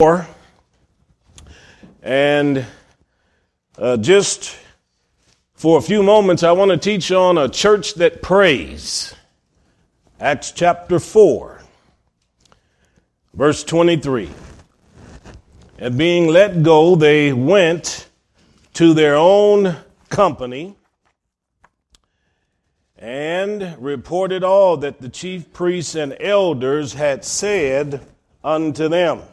And just for a few moments, I want to teach on a church that prays. Acts chapter 4, verse 23. And being let go, they went to their own company and reported all that the chief priests and elders had said unto them.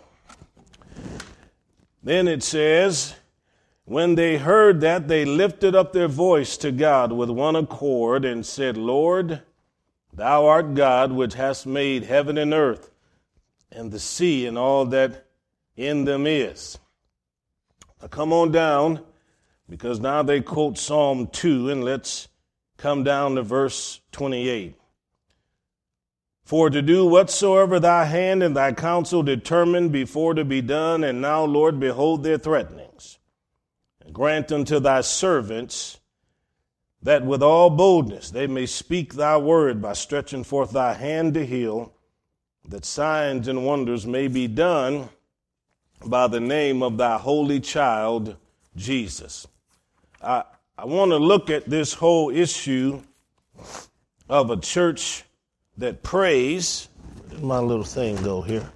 Then it says, when they heard that, they lifted up their voice to God with one accord and said, Lord, thou art God, which hast made heaven and earth and the sea and all that in them is. Now come on down, because now they quote Psalm 2, and let's come down to verse 28. For to do whatsoever thy hand and thy counsel determined before to be done, and now, Lord, behold their threatenings. And grant unto thy servants that with all boldness they may speak thy word by stretching forth thy hand to heal, that signs and wonders may be done by the name of thy holy child, Jesus. I want to look at this whole issue of a church that prays. Where did my little thing go here?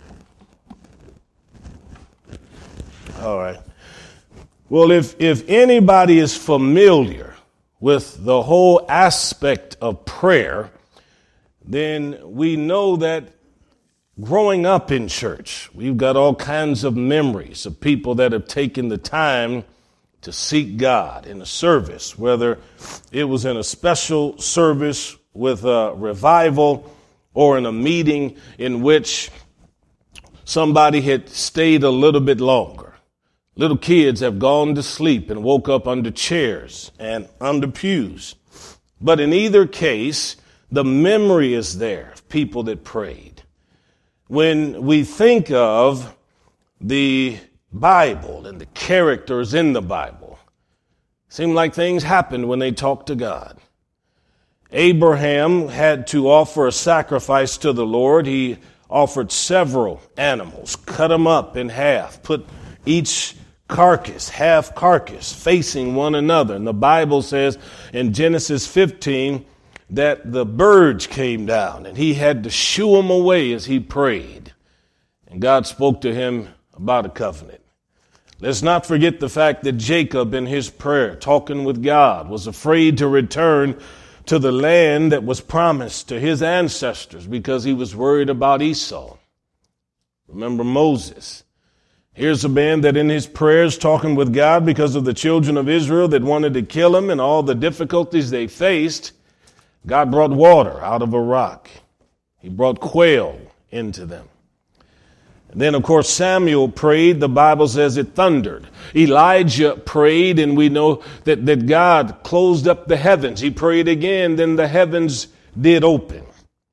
All right. Well, if anybody is familiar with the whole aspect of prayer, then we know that growing up in church, we've got all kinds of memories of people that have taken the time to seek God in a service, whether it was in a special service with a revival or in a meeting in which somebody had stayed a little bit longer. Little kids have gone to sleep and woke up under chairs and under pews. But in either case, the memory is there of people that prayed. When we think of the Bible and the characters in the Bible, it seemed like things happened when they talked to God. Abraham had to offer a sacrifice to the Lord. He offered several animals, cut them up in half, put each carcass, half carcass, facing one another. And the Bible says in Genesis 15 that the birds came down and he had to shoo them away as he prayed. And God spoke to him about a covenant. Let's not forget the fact that Jacob in his prayer, talking with God, was afraid to return to the land that was promised to his ancestors because he was worried about Esau. Remember Moses. Here's a man that in his prayers talking with God because of the children of Israel that wanted to kill him and all the difficulties they faced. God brought water out of a rock. He brought quail into them. And then, of course, Samuel prayed. The Bible says it thundered. Elijah prayed, and we know that God closed up the heavens. He prayed again, then the heavens did open.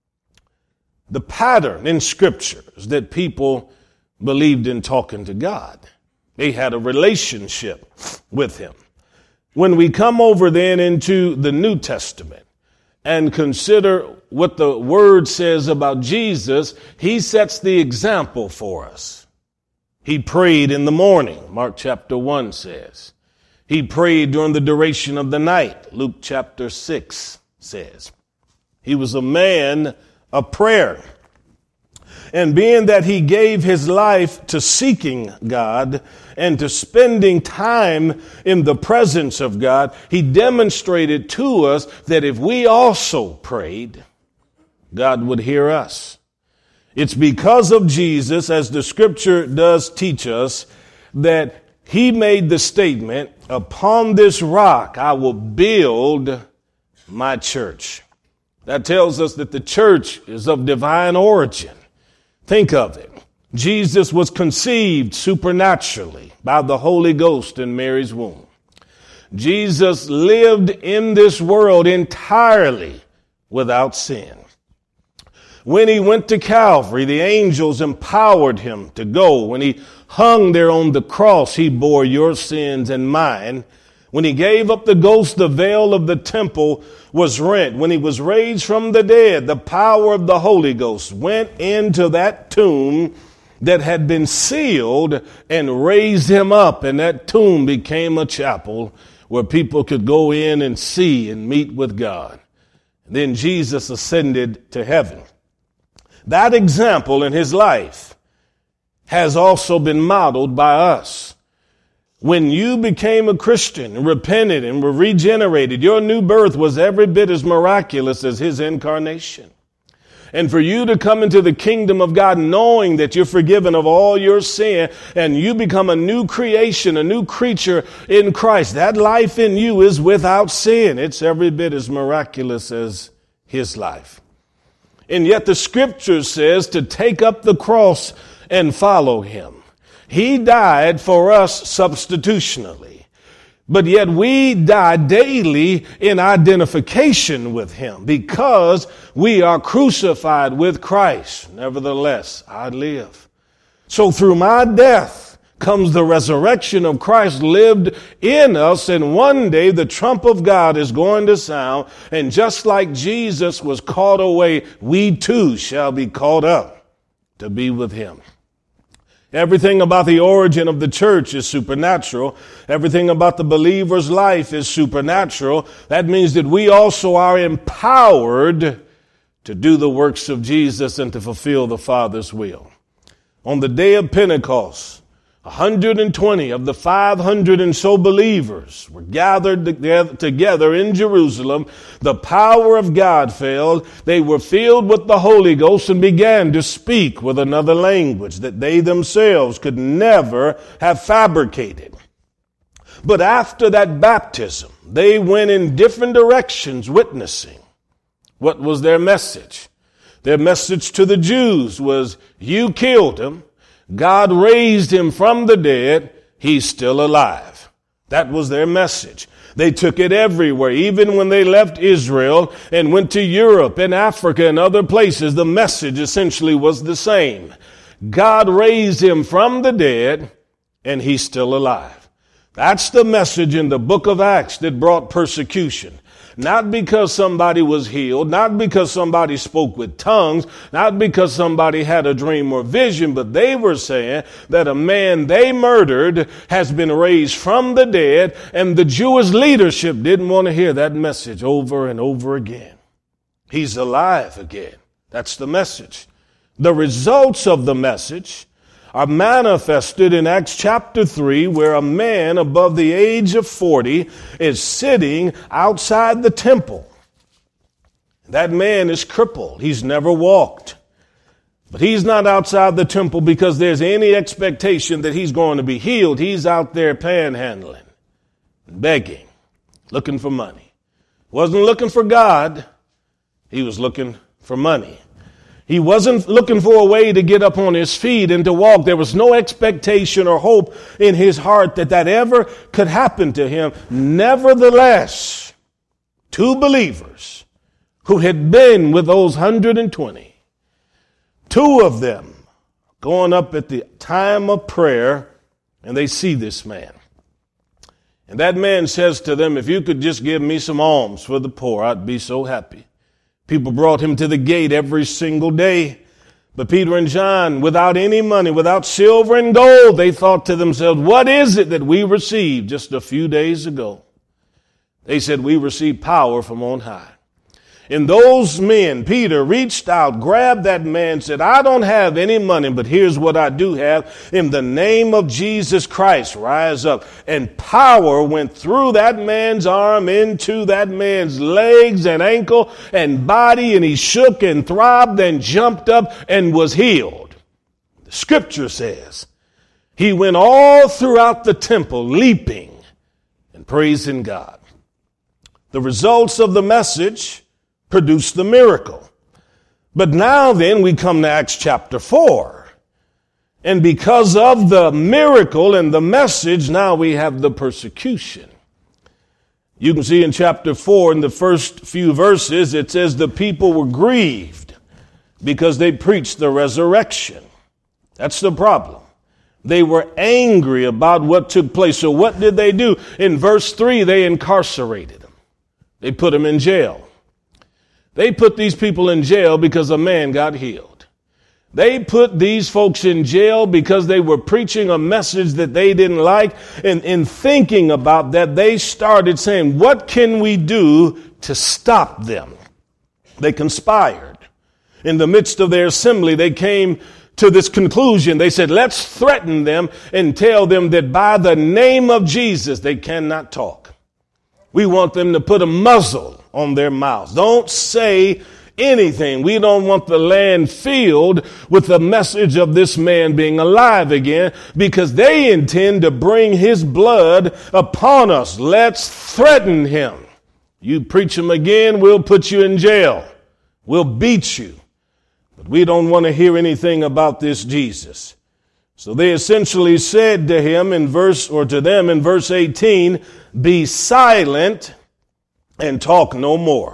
The pattern in Scripture is that people believed in talking to God. They had a relationship with Him. When we come over then into the New Testament and consider what the Word says about Jesus, He sets the example for us. He prayed in the morning, Mark chapter 1 says. He prayed during the duration of the night, Luke chapter 6 says. He was a man of prayer. And being that he gave his life to seeking God and to spending time in the presence of God, he demonstrated to us that if we also prayed, God would hear us. It's because of Jesus, as the Scripture does teach us, that he made the statement, upon this rock I will build my church. That tells us that the church is of divine origin. Think of it. Jesus was conceived supernaturally by the Holy Ghost in Mary's womb. Jesus lived in this world entirely without sin. When he went to Calvary, the angels empowered him to go. When he hung there on the cross, he bore your sins and mine. When he gave up the ghost, the veil of the temple was rent. When he was raised from the dead, the power of the Holy Ghost went into that tomb that had been sealed and raised him up. And that tomb became a chapel where people could go in and see and meet with God. And then Jesus ascended to heaven. That example in his life has also been modeled by us. When you became a Christian and repented and were regenerated, your new birth was every bit as miraculous as his incarnation. And for you to come into the kingdom of God knowing that you're forgiven of all your sin and you become a new creation, a new creature in Christ, that life in you is without sin. It's every bit as miraculous as his life. And yet the scripture says to take up the cross and follow him. He died for us substitutionally, but yet we die daily in identification with him because we are crucified with Christ. Nevertheless, I live. So through my death comes the resurrection of Christ lived in us, and one day the trump of God is going to sound, and just like Jesus was caught away, we too shall be caught up to be with him. Everything about the origin of the church is supernatural. Everything about the believer's life is supernatural. That means that we also are empowered to do the works of Jesus and to fulfill the Father's will. On the day of Pentecost, 120 of the 500 and so believers were gathered together in Jerusalem. The power of God fell. They were filled with the Holy Ghost and began to speak with another language that they themselves could never have fabricated. But after that baptism, they went in different directions witnessing. What was their message? Their message to the Jews was, you killed him. God raised him from the dead. He's still alive. That was their message. They took it everywhere. Even when they left Israel and went to Europe and Africa and other places, the message essentially was the same. God raised him from the dead and he's still alive. That's the message in the book of Acts that brought persecution. Not because somebody was healed, not because somebody spoke with tongues, not because somebody had a dream or vision, but they were saying that a man they murdered has been raised from the dead, and the Jewish leadership didn't want to hear that message over and over again. He's alive again. That's the message. The results of the message are manifested in Acts chapter 3, where a man above the age of 40 is sitting outside the temple. That man is crippled. He's never walked. But he's not outside the temple because there's any expectation that he's going to be healed. He's out there panhandling, begging, looking for money. Wasn't looking for God. He was looking for money. He wasn't looking for a way to get up on his feet and to walk. There was no expectation or hope in his heart that ever could happen to him. Nevertheless, two believers who had been with those 120, two of them going up at the time of prayer, and they see this man. And that man says to them, if you could just give me some alms for the poor, I'd be so happy. People brought him to the gate every single day. But Peter and John, without any money, without silver and gold, they thought to themselves, what is it that we received just a few days ago? They said, we received power from on high. And those men, Peter reached out, grabbed that man, said, I don't have any money, but here's what I do have. In the name of Jesus Christ, rise up. And power went through that man's arm into that man's legs and ankle and body, and he shook and throbbed and jumped up and was healed. The scripture says he went all throughout the temple leaping and praising God. The results of the message produced the miracle. But now then we come to Acts chapter 4. And because of the miracle and the message, now we have the persecution. You can see in chapter 4, in the first few verses, it says the people were grieved because they preached the resurrection. That's the problem. They were angry about what took place. So what did they do? In verse 3, they incarcerated them. They put them in jail. They put these people in jail because a man got healed. They put these folks in jail because they were preaching a message that they didn't like. And in thinking about that, they started saying, what can we do to stop them? They conspired. In the midst of their assembly, they came to this conclusion. They said, let's threaten them and tell them that by the name of Jesus, they cannot talk. We want them to put a muzzle on their mouths. Don't say anything. We don't want the land filled with the message of this man being alive again, because they intend to bring his blood upon us. Let's threaten him. You preach him again, we'll put you in jail. We'll beat you. But we don't want to hear anything about this Jesus. So they essentially said to him to them in verse 18, be silent and talk no more.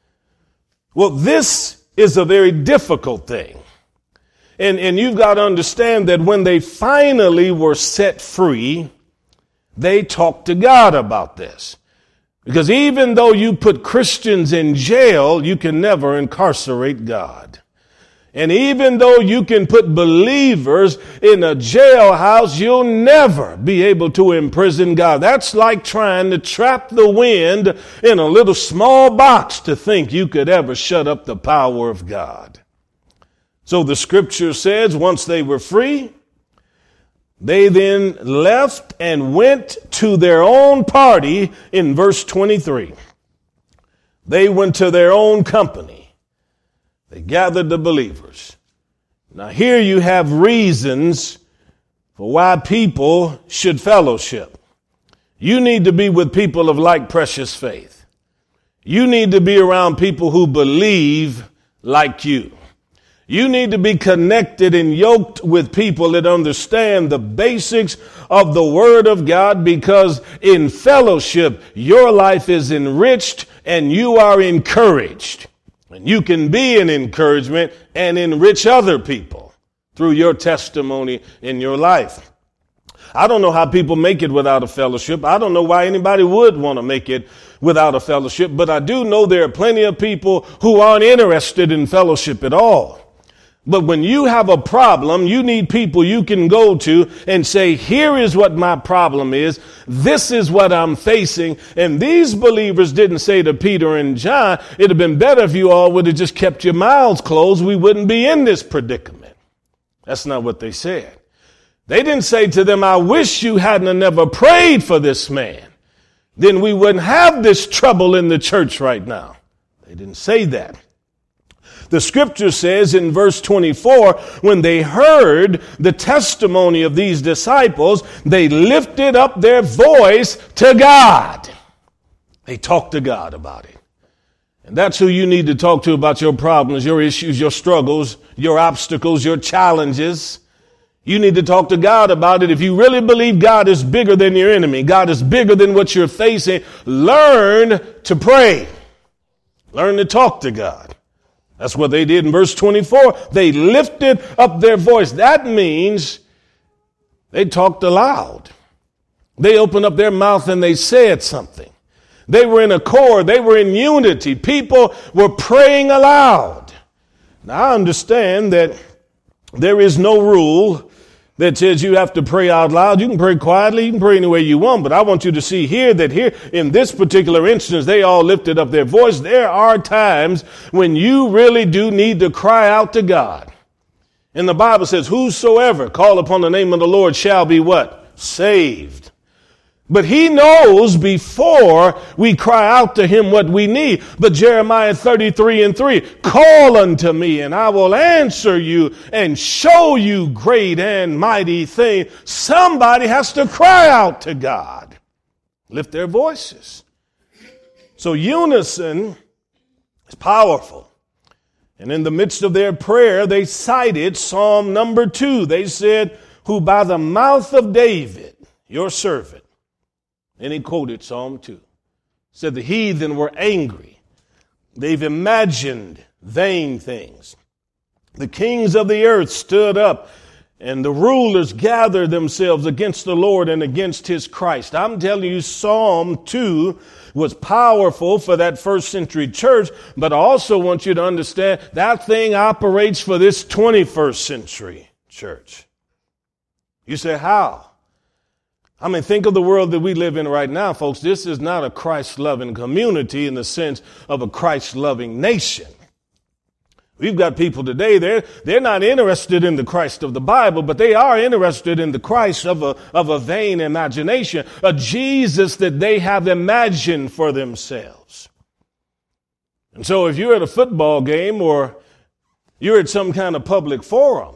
Well, this is a very difficult thing. And you've got to understand that when they finally were set free, they talked to God about this. Because even though you put Christians in jail, you can never incarcerate God. And even though you can put believers in a jailhouse, you'll never be able to imprison God. That's like trying to trap the wind in a little small box to think you could ever shut up the power of God. So the scripture says once they were free, they then left and went to their own party in verse 23. They went to their own company. They gathered the believers. Now here you have reasons for why people should fellowship. You need to be with people of like precious faith. You need to be around people who believe like you. You need to be connected and yoked with people that understand the basics of the Word of God, because in fellowship, your life is enriched and you are encouraged. And you can be an encouragement and enrich other people through your testimony in your life. I don't know how people make it without a fellowship. I don't know why anybody would want to make it without a fellowship, but I do know there are plenty of people who aren't interested in fellowship at all. But when you have a problem, you need people you can go to and say, here is what my problem is. This is what I'm facing. And these believers didn't say to Peter and John, it'd have been better if you all would have just kept your mouths closed. We wouldn't be in this predicament. That's not what they said. They didn't say to them, I wish you hadn't never prayed for this man. Then we wouldn't have this trouble in the church right now. They didn't say that. The scripture says in verse 24, when they heard the testimony of these disciples, they lifted up their voice to God. They talked to God about it. And that's who you need to talk to about your problems, your issues, your struggles, your obstacles, your challenges. You need to talk to God about it. If you really believe God is bigger than your enemy, God is bigger than what you're facing, learn to pray. Learn to talk to God. That's what they did in verse 24. They lifted up their voice. That means they talked aloud. They opened up their mouth and they said something. They were in accord. They were in unity. People were praying aloud. Now, I understand that there is no rule that says you have to pray out loud. You can pray quietly. You can pray any way you want. But I want you to see here that here in this particular instance, they all lifted up their voice. There are times when you really do need to cry out to God. And the Bible says, whosoever call upon the name of the Lord shall be what? Saved. But he knows before we cry out to him what we need. But Jeremiah 33:3, call unto me and I will answer you and show you great and mighty things. Somebody has to cry out to God. Lift their voices. So unison is powerful. And in the midst of their prayer, they cited Psalm number 2. They said, who by the mouth of David, your servant, and he quoted Psalm 2. Said the heathen were angry. They've imagined vain things. The kings of the earth stood up and the rulers gathered themselves against the Lord and against his Christ. I'm telling you, Psalm 2 was powerful for that first century church, but I also want you to understand that thing operates for this 21st century church. You say, how? I mean, think of the world that we live in right now, folks. This is not a Christ-loving community in the sense of a Christ-loving nation. We've got people today, they're not interested in the Christ of the Bible, but they are interested in the Christ of a vain imagination, a Jesus that they have imagined for themselves. And so if you're at a football game or you're at some kind of public forum,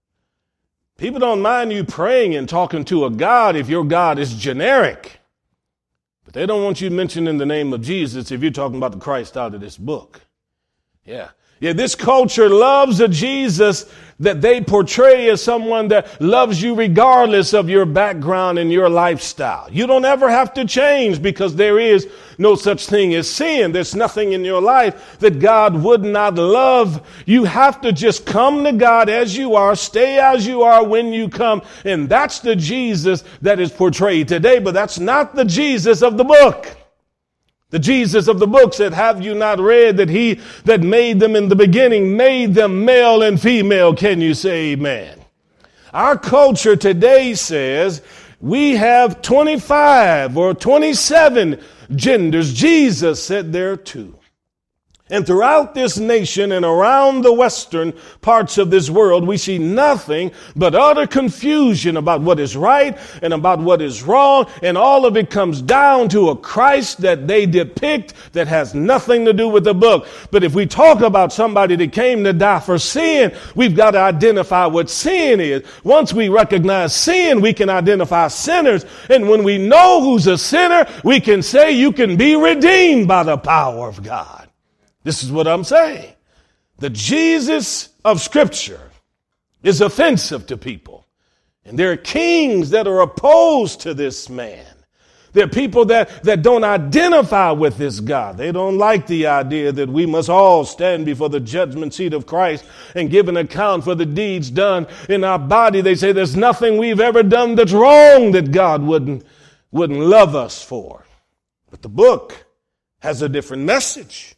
people don't mind you praying and talking to a God if your God is generic. But they don't want you mentioning the name of Jesus if you're talking about the Christ out of this book. Yeah, this culture loves a Jesus that they portray as someone that loves you regardless of your background and your lifestyle. You don't ever have to change because there is no such thing as sin. There's nothing in your life that God would not love. You have to just come to God as you are, stay as you are when you come. And that's the Jesus that is portrayed today, but that's not the Jesus of the book. The Jesus of the book said, have you not read that he that made them in the beginning made them male and female? Can you say amen? Our culture today says we have 25 or 27 genders. Jesus said there are 2. And throughout this nation and around the western parts of this world, we see nothing but utter confusion about what is right and about what is wrong. And all of it comes down to a Christ that they depict that has nothing to do with the book. But if we talk about somebody that came to die for sin, we've got to identify what sin is. Once we recognize sin, we can identify sinners. And when we know who's a sinner, we can say you can be redeemed by the power of God. This is what I'm saying. The Jesus of Scripture is offensive to people. And there are kings that are opposed to this man. There are people that don't identify with this God. They don't like the idea that we must all stand before the judgment seat of Christ and give an account for the deeds done in our body. They say there's nothing we've ever done that's wrong that God wouldn't love us for. But the book has a different message.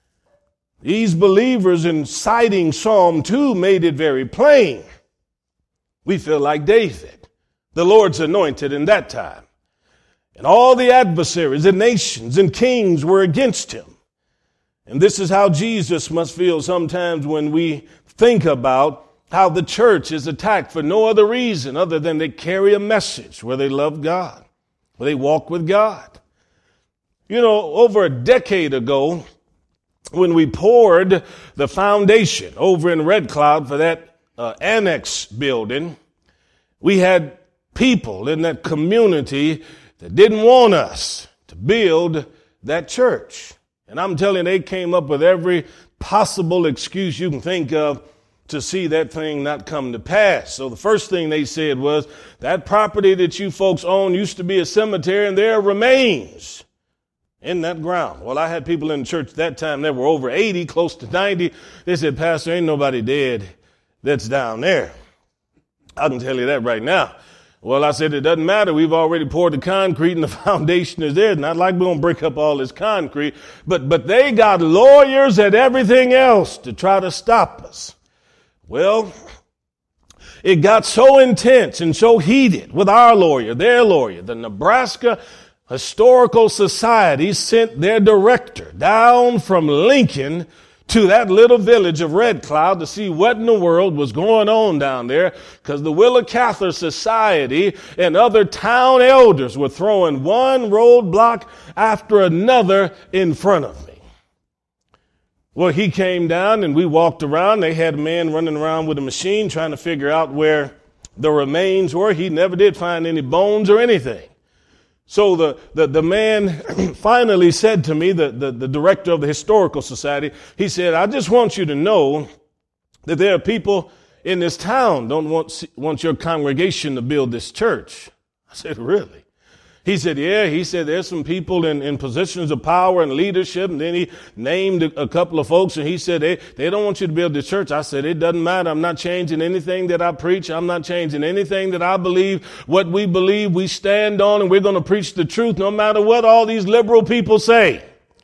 These believers in citing Psalm 2 made it very plain. We feel like David, the Lord's anointed in that time. And all the adversaries and nations and kings were against him. And this is how Jesus must feel sometimes when we think about how the church is attacked for no other reason other than they carry a message where they love God, where they walk with God. You know, over a decade ago, when we poured the foundation over in Red Cloud for that annex building, we had people in that community that didn't want us to build that church. And I'm telling you, they came up with every possible excuse you can think of to see that thing not come to pass. So the first thing they said was, that property that you folks own used to be a cemetery and there are remains in that ground. Well, I had people in the church at that time that were over 80, close to 90. They said, Pastor, ain't nobody dead that's down there. I can tell you that right now. Well, I said, it doesn't matter. We've already poured the concrete and the foundation is there. It's not like we're going to break up all this concrete. But they got lawyers and everything else to try to stop us. Well, it got so intense and so heated with our lawyer, their lawyer, the Nebraska Historical Society sent their director down from Lincoln to that little village of Red Cloud to see what in the world was going on down there, because the Willa Cather Society and other town elders were throwing one roadblock after another in front of me. Well, he came down and we walked around. They had a man running around with a machine trying to figure out where the remains were. He never did find any bones or anything. So the man finally said to me, the director of the Historical Society, he said, I just want you to know that there are people in this town don't want your congregation to build this church. I said, really? He said, yeah, he said, there's some people in positions of power and leadership. And then he named a couple of folks and he said, they don't want you to build the church. I said, it doesn't matter. I'm not changing anything that I preach. I'm not changing anything that I believe. What we believe, we stand on, and we're going to preach the truth no matter what all these liberal people say.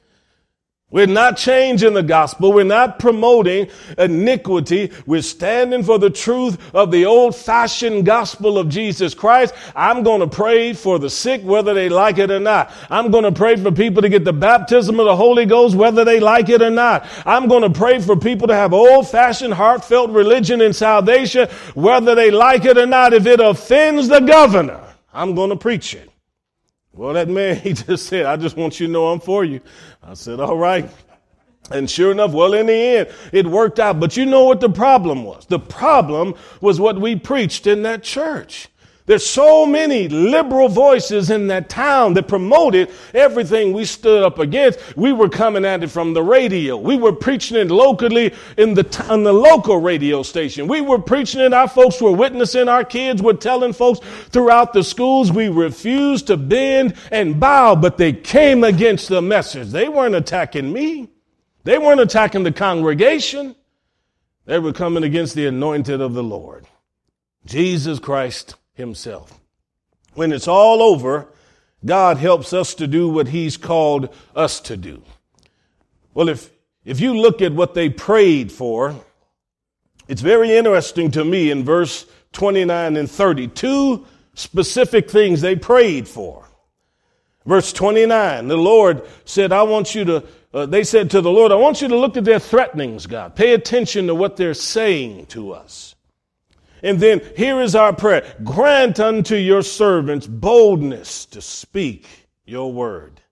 We're not changing the gospel. We're not promoting iniquity. We're standing for the truth of the old-fashioned gospel of Jesus Christ. I'm going to pray for the sick, whether they like it or not. I'm going to pray for people to get the baptism of the Holy Ghost, whether they like it or not. I'm going to pray for people to have old-fashioned, heartfelt religion and salvation, whether they like it or not. If it offends the governor, I'm going to preach it. Well, that man, he just said, I just want you to know I'm for you. I said, all right. And sure enough, well, in the end, it worked out. But you know what the problem was? The problem was what we preached in that church. There's so many liberal voices in that town that promoted everything we stood up against. We were coming at it from the radio. We were preaching it locally on the local radio station. We were preaching it. Our folks were witnessing. Our kids were telling folks throughout the schools. We refused to bend and bow, but they came against the message. They weren't attacking me. They weren't attacking the congregation. They were coming against the anointed of the Lord, Jesus Christ himself. When it's all over, God helps us to do what he's called us to do. Well, if you look at what they prayed for, it's very interesting to me in verse 29 and 30, two specific things they prayed for. Verse 29, the Lord said, they said to the Lord, I want you to look at their threatenings, God. Pay attention to what they're saying to us. And then here is our prayer. Grant unto your servants boldness to speak your word.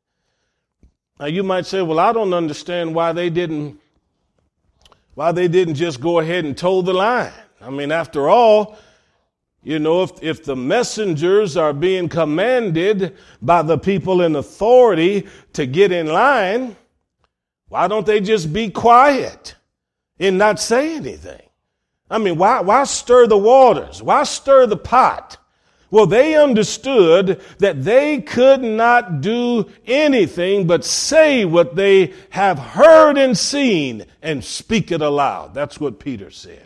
Now you might say, well, I don't understand why they didn't just go ahead and toe the line. I mean, after all, you know, if the messengers are being commanded by the people in authority to get in line, why don't they just be quiet and not say anything? I mean, why stir the waters? Why stir the pot? Well, they understood that they could not do anything but say what they have heard and seen and speak it aloud. That's what Peter said.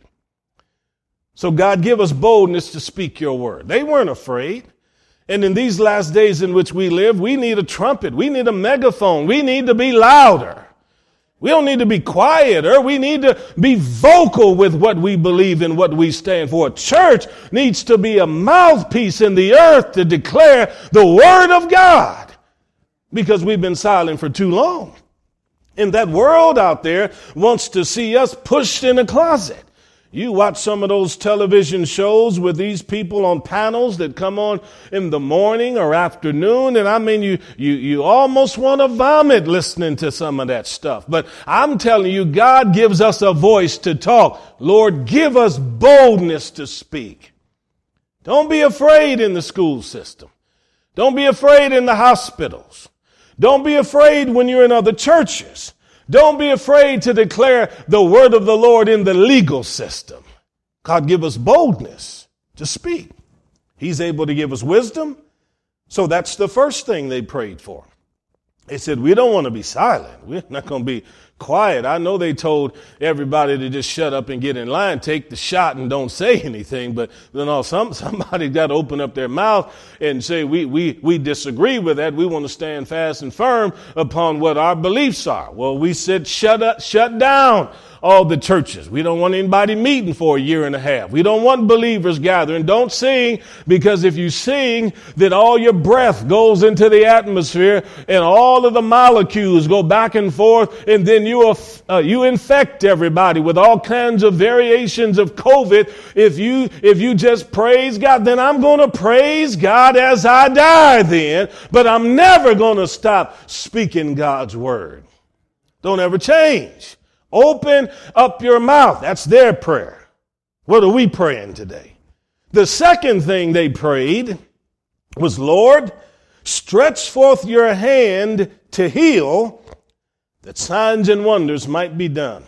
So God, give us boldness to speak your word. They weren't afraid. And in these last days in which we live, we need a trumpet. We need a megaphone. We need to be louder. We don't need to be quieter. We need to be vocal with what we believe and what we stand for. A church needs to be a mouthpiece in the earth to declare the word of God, because we've been silent for too long. And that world out there wants to see us pushed in a closet. You watch some of those television shows with these people on panels that come on in the morning or afternoon, and I mean, you almost want to vomit listening to some of that stuff. But I'm telling you, God gives us a voice to talk. Lord, give us boldness to speak. Don't be afraid in the school system. Don't be afraid in the hospitals. Don't be afraid when you're in other churches. Don't be afraid to declare the word of the Lord in the legal system. God, give us boldness to speak. He's able to give us wisdom. So that's the first thing they prayed for. They said, we don't want to be silent. We're not going to be quiet. I know they told everybody to just shut up and get in line, take the shot and don't say anything. But you know, somebody got to open up their mouth and say, we disagree with that. We want to stand fast and firm upon what our beliefs are. Well, we said, shut down all the churches. We don't want anybody meeting for a year and a half. We don't want believers gathering. Don't sing, because if you sing, then all your breath goes into the atmosphere and all of the molecules go back and forth, and then you infect everybody with all kinds of variations of COVID. If you just praise God, then I'm going to praise God as I die then, but I'm never going to stop speaking God's word. Don't ever change. Open up your mouth. That's their prayer. What are we praying today? The second thing they prayed was, Lord, stretch forth your hand to heal, that signs and wonders might be done.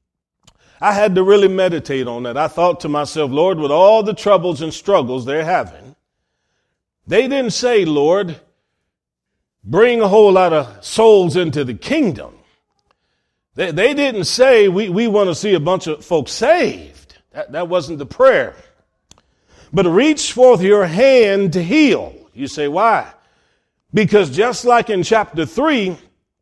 I had to really meditate on that. I thought to myself, Lord, with all the troubles and struggles they're having, they didn't say, Lord, bring a whole lot of souls into the kingdom. They didn't say, we want to see a bunch of folks saved. That wasn't the prayer. But reach forth your hand to heal. You say, why? Because just like in chapter 3,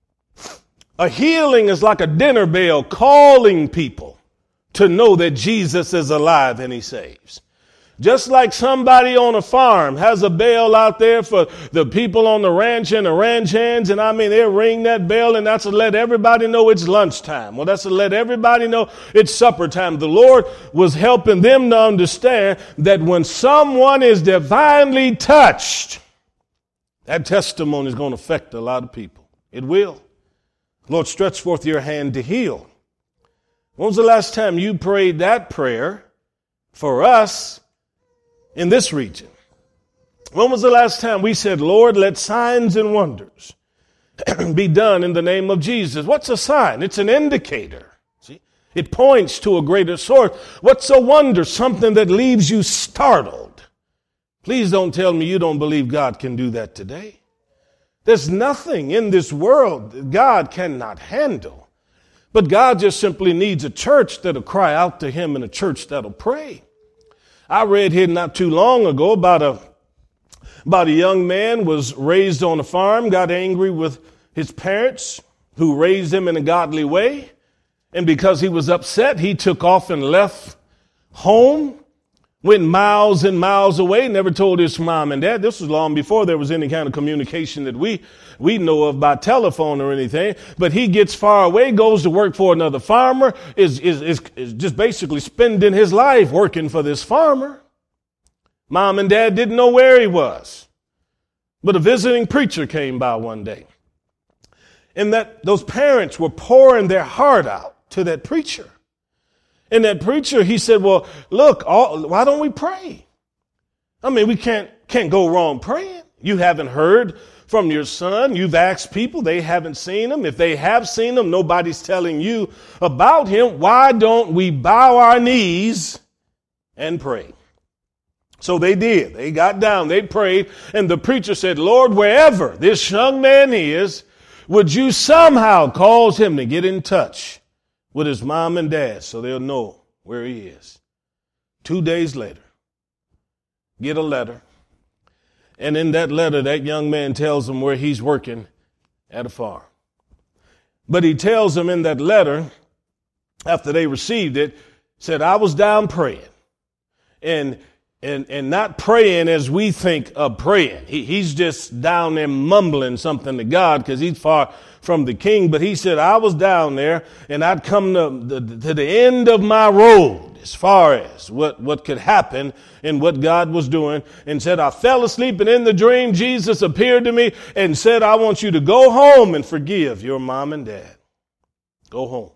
a healing is like a dinner bell calling people to know that Jesus is alive and he saves. Just like somebody on a farm has a bell out there for the people on the ranch and the ranch hands, and I mean, they ring that bell, and that's to let everybody know it's lunchtime. Well, that's to let everybody know it's supper time. The Lord was helping them to understand that when someone is divinely touched, that testimony is going to affect a lot of people. It will. Lord, stretch forth your hand to heal. When was the last time you prayed that prayer for us in this region? When was the last time we said, Lord, let signs and wonders be done in the name of Jesus? What's a sign? It's an indicator. See, it points to a greater source. What's a wonder? Something that leaves you startled. Please don't tell me you don't believe God can do that today. There's nothing in this world that God cannot handle. But God just simply needs a church that'll cry out to him and a church that'll pray. I read here not too long ago about a young man was raised on a farm, got angry with his parents who raised him in a godly way. And because he was upset, he took off and left home, went miles and miles away, never told his mom and dad. This was long before there was any kind of communication that we know of by telephone or anything. But he gets far away, goes to work for another farmer, is just basically spending his life working for this farmer. Mom and dad didn't know where he was. But a visiting preacher came by one day. And that those parents were pouring their heart out to that preacher. And that preacher, he said, well, look, why don't we pray? I mean, we can't go wrong praying. You haven't heard from your son. You've asked people. They haven't seen him. If they have seen him, nobody's telling you about him. Why don't we bow our knees and pray? So they did. They got down. They prayed. And the preacher said, Lord, wherever this young man is, would you somehow cause him to get in touch with his mom and dad so they'll know where he is. 2 days later, get a letter. And in that letter, that young man tells them where he's working at a farm. But he tells them in that letter, after they received it, said, I was down praying. And not praying as we think of praying. He's just down there mumbling something to God because he's far from the king. But he said, I was down there and I'd come to the end of my road as far as what could happen and what God was doing, and said, I fell asleep, and in the dream, Jesus appeared to me and said, I want you to go home and forgive your mom and dad. Go home.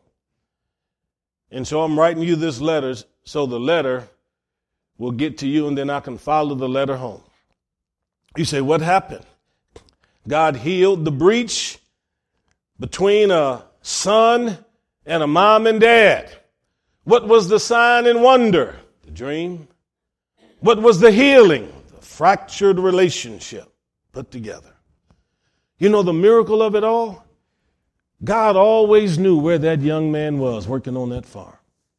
And so I'm writing you this letter so the letter will get to you, and then I can follow the letter home. You say, what happened? God healed the breach between a son and a mom and dad. What was the sign and wonder? The dream. What was the healing? The fractured relationship put together. You know the miracle of it all? God always knew where that young man was working on that farm.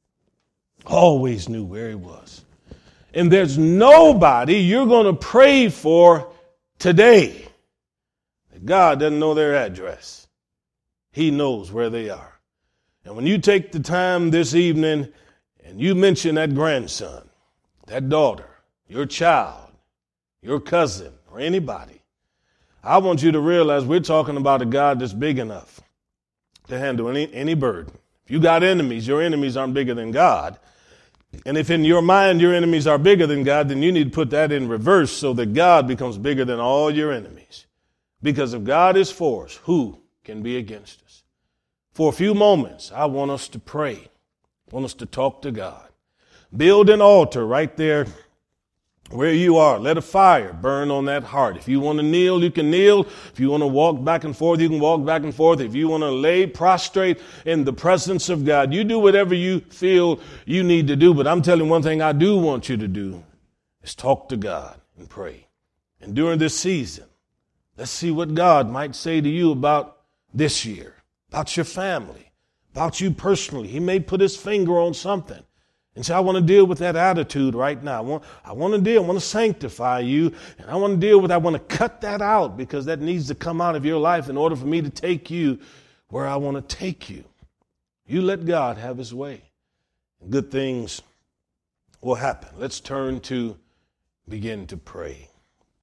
Always knew where he was. And there's nobody you're going to pray for today that God doesn't know their address. He knows where they are. And when you take the time this evening and you mention that grandson, that daughter, your child, your cousin, or anybody, I want you to realize we're talking about a God that's big enough to handle any burden. If you got enemies, your enemies aren't bigger than God. And if in your mind your enemies are bigger than God, then you need to put that in reverse so that God becomes bigger than all your enemies. Because if God is for us, who can be against us? For a few moments, I want us to pray. I want us to talk to God. Build an altar right there where you are. Let a fire burn on that heart. If you want to kneel, you can kneel. If you want to walk back and forth, you can walk back and forth. If you want to lay prostrate in the presence of God, you do whatever you feel you need to do. But I'm telling you one thing I do want you to do is talk to God and pray. And during this season, Let's see what God might say to you about this year, about your family, about you personally. He may put his finger on something and say, I want to deal with that attitude right now. I want to sanctify you, and I want to cut that out, because that needs to come out of your life in order for me to take you where I want to take you. You let God have his way, and good things will happen. Let's turn to begin to pray.